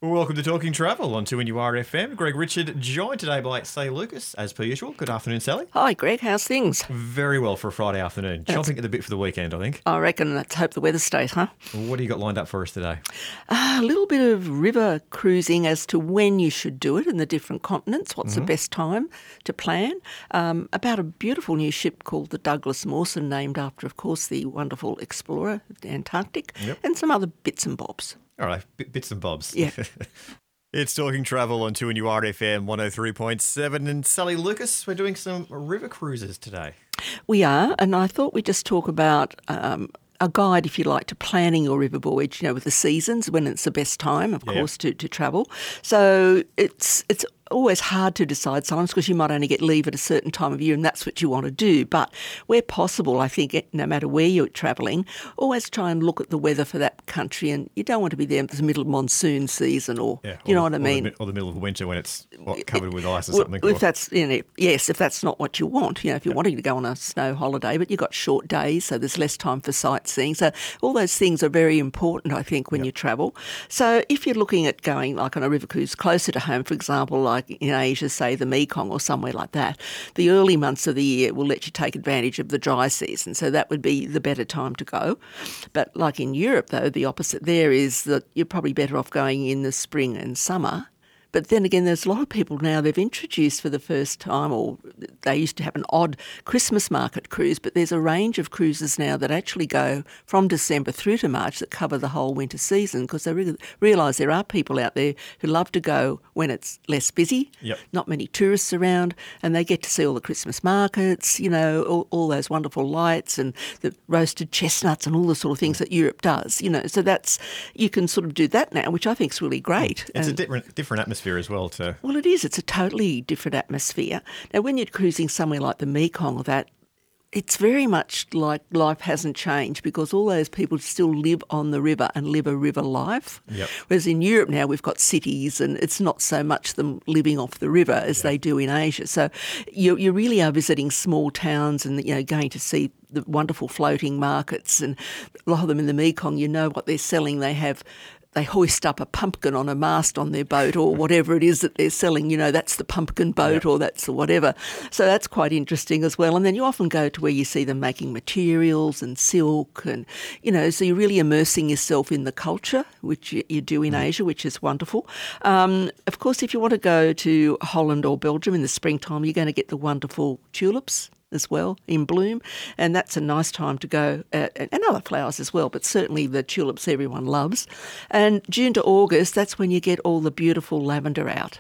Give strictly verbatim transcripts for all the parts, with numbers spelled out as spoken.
Welcome to Talking Travel on two N U R F M. Greg Richard, joined today by Sally Lucas, as per usual. Good afternoon, Sally. Hi, Greg. How's things? Very well for a Friday afternoon. That's- Chomping at the bit for the weekend, I think. I reckon let's hope the weather stays, huh? What do you got lined up for us today? Uh, a little bit of river cruising as to when you should do it in the different continents. What's Mm-hmm. the best time to plan? Um, about a beautiful new ship called the Douglas Mawson, named after, of course, the wonderful explorer of the Antarctic, Yep. and some other bits and bobs. All right, bit, bits and bobs. Yeah. It's Talking Travel on two N U R F M one oh three point seven. And Sally Lucas, we're doing some river cruises today. We are, and I thought we'd just talk about um, a guide, if you like, to planning your river voyage, you know, with the seasons, when it's the best time, of Yeah. course, to, to travel. So it's it's always hard to decide sometimes because you might only get leave at a certain time of year and that's what you want to do. But where possible, I think, no matter where you're travelling, always try and look at the weather for that country, and you don't want to be there in the middle of monsoon season or, Yeah, you know or, what I or mean? The, or the middle of winter when it's what, covered with ice or Well, something. if or- that's, you know, yes, if that's not what you want, you know, if you're wanting to go on a snow holiday, but you've got short days, so there's less time for sightseeing. So all those things are very important, I think, when Yep. you travel. So if you're looking at going like on a river cruise closer to home, for example, like in Asia, say the Mekong or somewhere like that, the early months of the year will let you take advantage of the dry season. So that would be the better time to go. But like in Europe, though, the opposite there is that you're probably better off going in the spring and summer. But then again, there's a lot of people now, they've introduced for the first time, or they used to have an odd Christmas market cruise, but there's a range of cruises now that actually go from December through to March that cover the whole winter season, because they re- realise there are people out there who love to go when it's less busy, Yep. not many tourists around, and they get to see all the Christmas markets, you know, all, all those wonderful lights and the roasted chestnuts and all the sort of things that Europe does, you know. So that's, you can sort of do that now, which I think is really great. It's a And- different different atmosphere as well. To well, it is. It's a totally different atmosphere. Now, when you're cruising somewhere like the Mekong or that, it's very much like life hasn't changed because all those people still live on the river and live a river life. Yep. Whereas in Europe now we've got cities and it's not so much them living off the river as they do in Asia. So you, you really are visiting small towns and, you know, going to see the wonderful floating markets, and a lot of them in the Mekong, you know what they're selling. They have They hoist up a pumpkin on a mast on their boat or whatever it is that they're selling, you know, that's the pumpkin boat Yeah. or that's the whatever. So that's quite interesting as well. And then you often go to where you see them making materials and silk and, you know, so you're really immersing yourself in the culture, which you, you do in Asia, which is wonderful. Um, of course, if you want to go to Holland or Belgium in the springtime, you're going to get the wonderful tulips as well in bloom, and that's a nice time to go, uh, and other flowers as well, but certainly the tulips everyone loves. And June to August, that's when you get all the beautiful lavender out.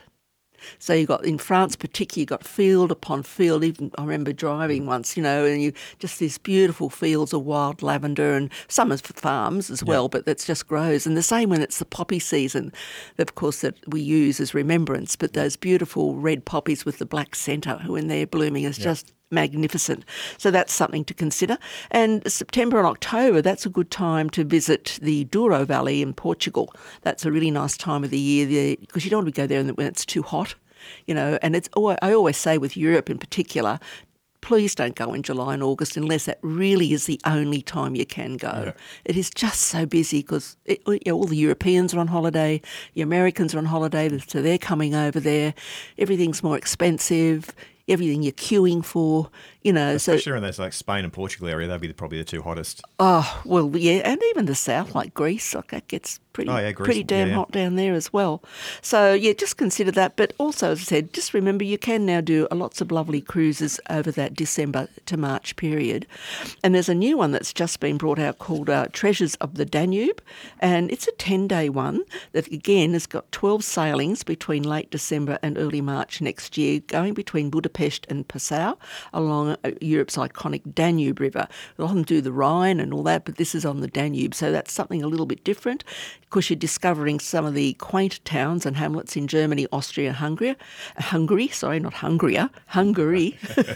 So you got in France particularly, you got field upon field. Even I remember driving once, you know, and you just these beautiful fields of wild lavender, and some is for farms as well, but that just grows. And the same when it's the poppy season, of course, that we use as remembrance. But those beautiful red poppies with the black centre, when they're blooming, is just magnificent. So that's something to consider. And September and October, that's a good time to visit the Douro Valley in Portugal. That's a really nice time of the year because you don't want to go there when it's too hot, you know. And it's I always say with Europe in particular, please don't go in July and August unless that really is the only time you can go. Yeah. It is just so busy because you know, all the Europeans are on holiday, the Americans are on holiday, so they're coming over there. Everything's more expensive. Everything you're queuing for, you know. especially so in those like Spain and Portugal area, they'd be the, probably the two hottest. Oh, well, yeah, and even the south, like Greece, like that gets pretty Oh, yeah, Greece, pretty damn yeah, yeah. hot down there as well. So, yeah, just consider that. But also, as I said, just remember you can now do lots of lovely cruises over that December to March period. And there's a new one that's just been brought out called uh, Treasures of the Danube, and it's a ten-day one that, again, has got twelve sailings between late December and early March next year, going between Budapest and Passau along uh, Europe's iconic Danube River. They often do the Rhine and all that, but this is on the Danube, so that's something a little bit different. Of course, you're discovering some of the quaint towns and hamlets in Germany, Austria, and Hungary. Hungary, sorry, not Hungary, Hungary.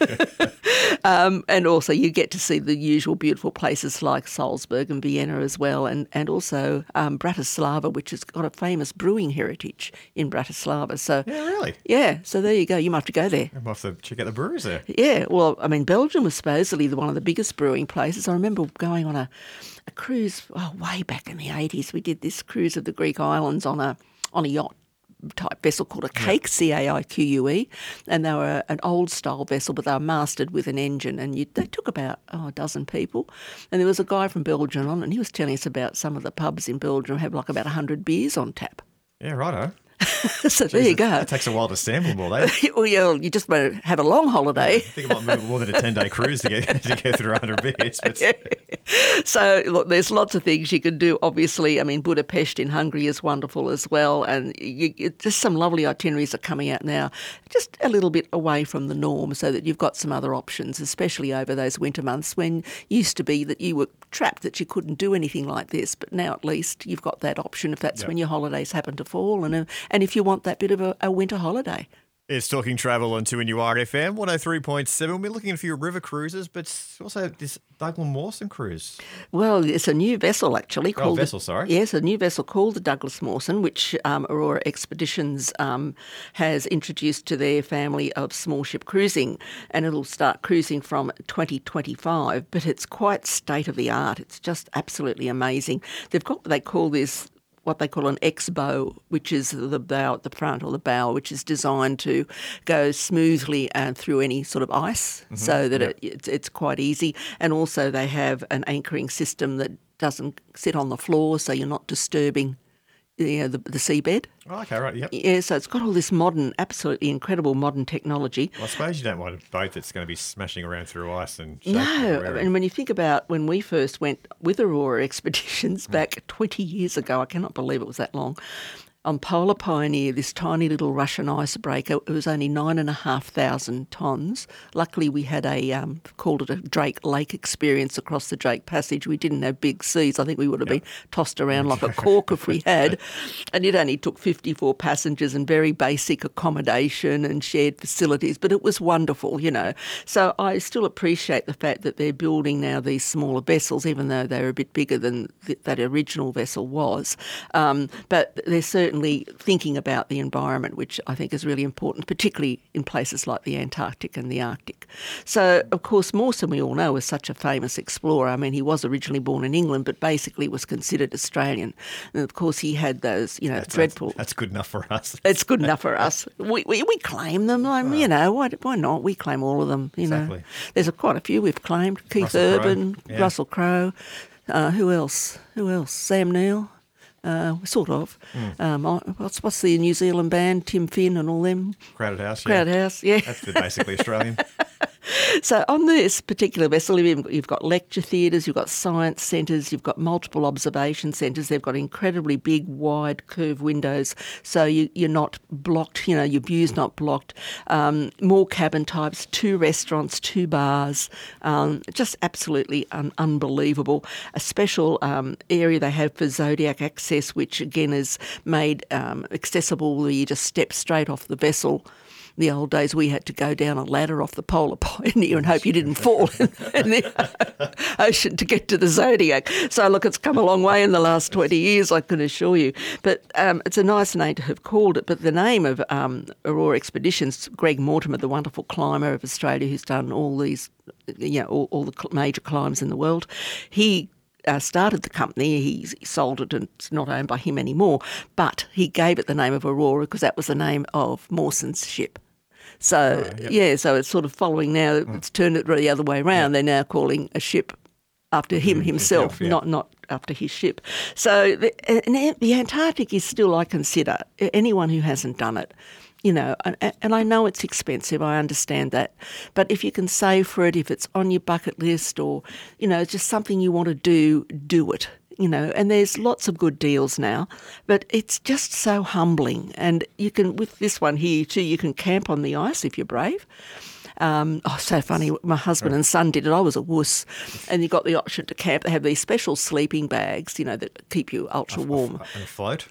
um, and also you get to see the usual beautiful places like Salzburg and Vienna as well, and, and also um, Bratislava, which has got a famous brewing heritage in Bratislava. So, Yeah, really? yeah, so there you go. You might have to go there. I might have to check out the brewers there. Yeah, well, I mean, Belgium was supposedly the, one of the biggest brewing places. I remember going on a, a cruise oh, way back in the eighties. We did this cruise of the Greek islands on a on a yacht type vessel called a caique, C A I Q U E, and they were an old style vessel, but they were masted with an engine, and you, they took about oh, a dozen people. And there was a guy from Belgium on, and he was telling us about some of the pubs in Belgium have like about one hundred beers on tap. Yeah, righto. So there you go. That takes a while to sample them all, eh? Well, yeah, you just want to have a long holiday. I think it might move more than a ten-day cruise to get to get through one hundred beers. But... Yeah. So, look, there's lots of things you can do, obviously. I mean, Budapest in Hungary is wonderful as well, and you, it, just some lovely itineraries are coming out now, just a little bit away from the norm so that you've got some other options, especially over those winter months when used to be that you were trapped that you couldn't do anything like this, but now at least you've got that option if that's yep. when your holidays happen to fall, and, uh, and if you want that bit of a, a winter holiday. It's Talking Travel on two N U R F M, one oh three point seven. We're looking at a few river cruises, but also this Douglas Mawson cruise. Well, it's a new vessel, actually. Oh, called vessel, the, sorry. Yes, a new vessel called the Douglas Mawson, which um, Aurora Expeditions um, has introduced to their family of small ship cruising, and it'll start cruising from twenty twenty-five, but it's quite state-of-the-art. It's just absolutely amazing. They've got what they call this what they call an X-bow, which is the bow at the front, or the bow, which is designed to go smoothly uh, through any sort of ice, mm-hmm. so that yep. it, it's, it's quite easy. And also they have an anchoring system that doesn't sit on the floor, so you're not disturbing you know, the, the seabed. Oh, okay, right, yep. Yeah, so it's got all this modern, absolutely incredible modern technology. Well, I suppose you don't want a boat that's going to be smashing around through ice and shaking. No, and when you think about when we first went with Aurora Expeditions back twenty years ago, I cannot believe it was that long, on Polar Pioneer, this tiny little Russian icebreaker, it was only nine and a half thousand tonnes. Luckily, we had a, um, called it a Drake Lake experience across the Drake Passage. We didn't have big seas. I think we would have yep. been tossed around like a cork if we had. And it only took fifty-four passengers and very basic accommodation and shared facilities, but it was wonderful, you know. So I still appreciate the fact that they're building now these smaller vessels, even though they're a bit bigger than th- that original vessel was. Um, but they're certainly thinking about the environment, which I think is really important, particularly in places like the Antarctic and the Arctic. So, of course, Mawson, we all know, was such a famous explorer. I mean, he was originally born in England, but basically was considered Australian. And, of course, he had those, you know, that's, dreadful... That's, that's good enough for us. It's good enough for us. We we, we claim them, um, oh. you know, why, why not? We claim all of them, you exactly. know. There's a, quite a few we've claimed. Keith Russell Urban, Crowe. Yeah. Russell Crowe. Uh, who else? Who else? Sam Neill. Uh, sort of. Mm. Um, what's what's the New Zealand band? Tim Finn and all them. Crowded House. Crowded yeah. House. Yeah. That's basically Australian. So on this particular vessel, you've got lecture theatres, you've got science centres, you've got multiple observation centres. They've got incredibly big, wide, curved windows, so you, you're not blocked, you know, your view's not blocked. Um, more cabin types, two restaurants, two bars, um, just absolutely un- unbelievable. A special um, area they have for Zodiac access, which again is made um, accessible where you just step straight off the vessel. The old days we had to go down a ladder off the Polar Pioneer and hope you didn't fall in, in the ocean to get to the Zodiac. So, look, it's come a long way in the last twenty years, I can assure you. But um, it's a nice name to have called it. But the name of um, Aurora Expeditions, Greg Mortimer, the wonderful climber of Australia who's done all these, you know, all, all the major climbs in the world, he Uh, started the company. He sold it and it's not owned by him anymore, but he gave it the name of Aurora because that was the name of Mawson's ship. So, oh, yep. yeah, so it's sort of following now, mm. it's turned it the other way around. Yep. They're now calling a ship after him himself, himself yeah. not not after his ship. So the, the Antarctic is still, I consider, anyone who hasn't done it, you know, and, and I know it's expensive, I understand that, but if you can save for it, if it's on your bucket list or, you know, it's just something you want to do, do it. You know, and there's lots of good deals now, but it's just so humbling. And you can, with this one here too, you can camp on the ice if you're brave. Um, oh, so funny. My husband and son did it. I was a wuss. And you got the option to camp. They have these special sleeping bags, you know, that keep you ultra warm. And a float.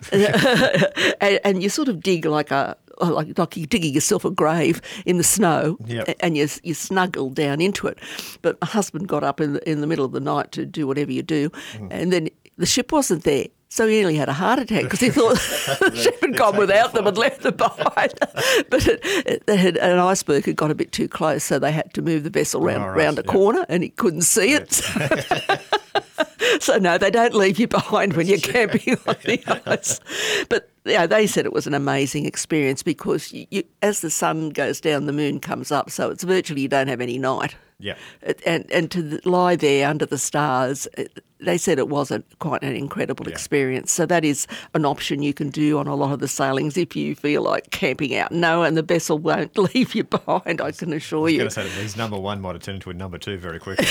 and, and you sort of dig like a, like, like you're digging yourself a grave in the snow, yep. and you you snuggle down into it. But my husband got up in the, in the middle of the night to do whatever you do, mm. and then the ship wasn't there. So he nearly had a heart attack because he thought the ship had gone without them and left them behind. But it, it, it had, an iceberg had got a bit too close, so they had to move the vessel round, oh, right. round a yep. corner, and he couldn't see yep. it. So no, they don't leave you behind when you're camping on the ice. But yeah, they said it was an amazing experience because you, you, as the sun goes down, the moon comes up, so it's virtually you don't have any night. Yeah. And and to lie there under the stars, they said it was a, quite an incredible yeah. experience. So that is an option you can do on a lot of the sailings if you feel like camping out. No, and the vessel won't leave you behind, I can assure you. I was going to say that his number one might have turned into a number two very quickly.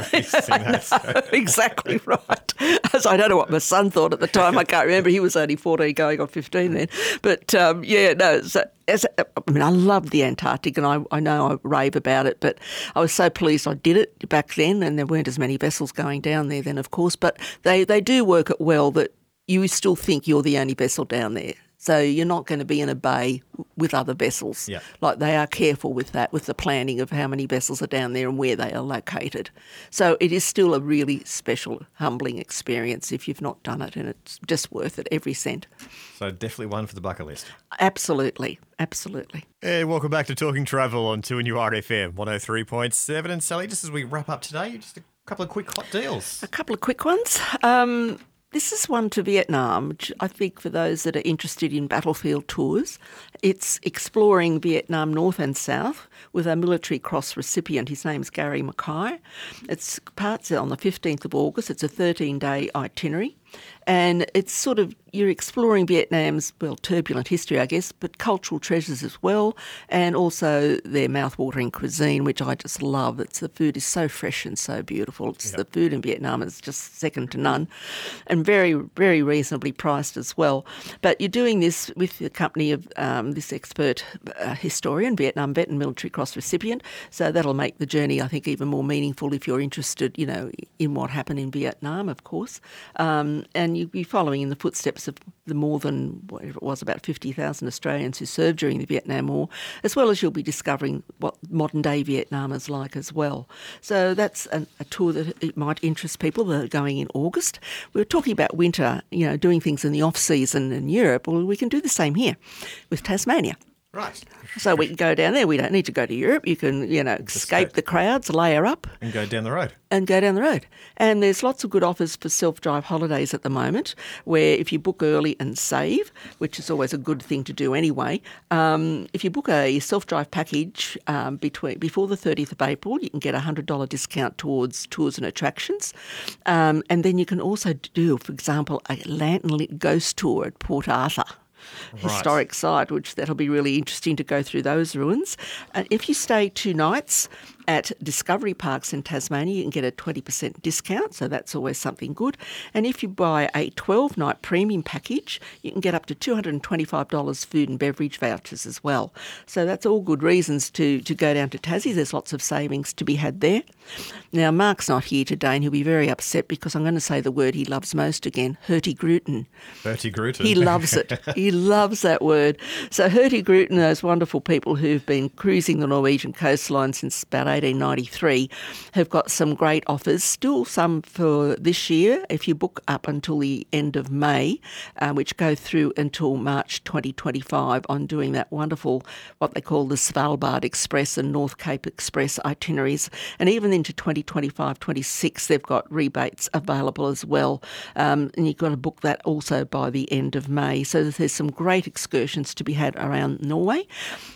that, so. Exactly right. So I don't know what my son thought at the time. I can't remember. He was only fourteen going on fifteen then. But, um, yeah, no, so As, I mean, I love the Antarctic and I, I know I rave about it, but I was so pleased I did it back then, and there weren't as many vessels going down there then, of course, but they, they do work it well that you still think you're the only vessel down there. So you're not going to be in a bay with other vessels. Yeah. Like they are careful with that, with the planning of how many vessels are down there and where they are located. So it is still a really special, humbling experience if you've not done it, and it's just worth it, every cent. So definitely one for the bucket list. Absolutely, absolutely. Hey, welcome back to Talking Travel on two N U R F M one oh three point seven. And Sally, just as we wrap up today, just a couple of quick hot deals. A couple of quick ones. Um, This is one to Vietnam, which I think for those that are interested in battlefield tours. It's exploring Vietnam north and south with a Military Cross recipient. His name's Gary Mackay. It's parts on the fifteenth of August. It's a thirteen-day itinerary. And it's sort of, you're exploring Vietnam's, well, turbulent history, I guess, but cultural treasures as well, and also their mouth-watering cuisine, which I just love. It's the food is so fresh and so beautiful. It's yep. The food in Vietnam is just second to none, and very, very reasonably priced as well. But you're doing this with the company of um, this expert uh, historian, Vietnam vet and Military Cross recipient, so that'll make the journey, I think, even more meaningful if you're interested, you know, in what happened in Vietnam, of course. Um, and you'll be following in the footsteps of the more than, whatever it was, about fifty thousand Australians who served during the Vietnam War, as well as you'll be discovering what modern-day Vietnam is like as well. So that's a, a tour that it might interest people that are going in August. We were talking about winter, you know, doing things in the off-season in Europe. Well, we can do the same here with Tasmania. Right. So we can go down there. We don't need to go to Europe. You can, you know, escape the crowds, layer up. And go down the road. And go down the road. And there's lots of good offers for self-drive holidays at the moment, where if you book early and save, which is always a good thing to do anyway, um, if you book a self-drive package um, between before the thirtieth of April, you can get a one hundred dollars discount towards tours and attractions. Um, and then you can also do, for example, a lantern-lit ghost tour at Port Arthur. Right. Historic site, which that'll be really interesting to go through those ruins. And if you stay two nights at Discovery Parks in Tasmania, you can get a twenty percent discount, so that's always something good. And if you buy a twelve-night premium package, you can get up to two hundred twenty-five dollars food and beverage vouchers as well. So that's all good reasons to, to go down to Tassie. There's lots of savings to be had there. Now, Mark's not here today, and he'll be very upset because I'm going to say the word he loves most again, hurtigruten. Hurtigruten. He loves it. He loves that word. So hurtigruten, those wonderful people who've been cruising the Norwegian coastline since about eighteen ninety-three, have got some great offers, still some for this year if you book up until the end of May, uh, which go through until March twenty twenty-five on doing that wonderful, what they call the Svalbard Express and North Cape Express itineraries. And even into twenty twenty-five twenty-six, they've got rebates available as well. Um, and you've got to book that also by the end of May. So there's some great excursions to be had around Norway.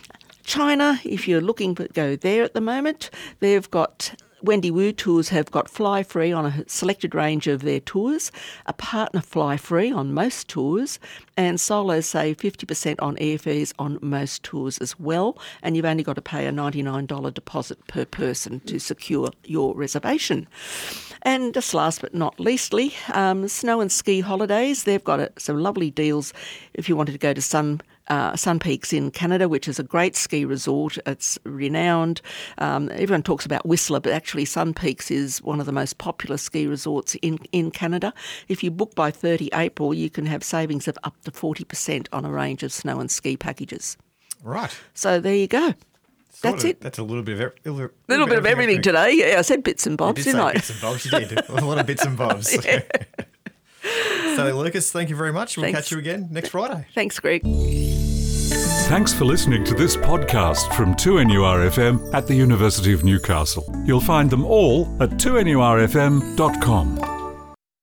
China, if you're looking to go there at the moment, they've got Wendy Wu Tours have got fly free on a selected range of their tours, a partner fly free on most tours, and Solo save fifty percent on airfares on most tours as well. And you've only got to pay a ninety-nine dollars deposit per person to secure your reservation. And just last but not leastly, um, Snow and Ski Holidays. They've got a, some lovely deals if you wanted to go to Sun Uh, Sun Peaks in Canada, which is a great ski resort. It's renowned. Um, everyone talks about Whistler, but actually Sun Peaks is one of the most popular ski resorts in, in Canada. If you book by thirtieth of April, you can have savings of up to forty percent on a range of snow and ski packages. Right. So there you go. Sort That's of, it. That's a little bit of every, a little, little bit of everything today. Yeah, I said bits and bobs, you did didn't say I? bits and bobs. You did. A lot of bits and bobs. Yeah. So, Lucas, thank you very much. We'll Thanks. catch you again next Friday. Thanks, Greg. Thanks for listening to this podcast from two N U R F M at the University of Newcastle. You'll find them all at two N U R F M dot com.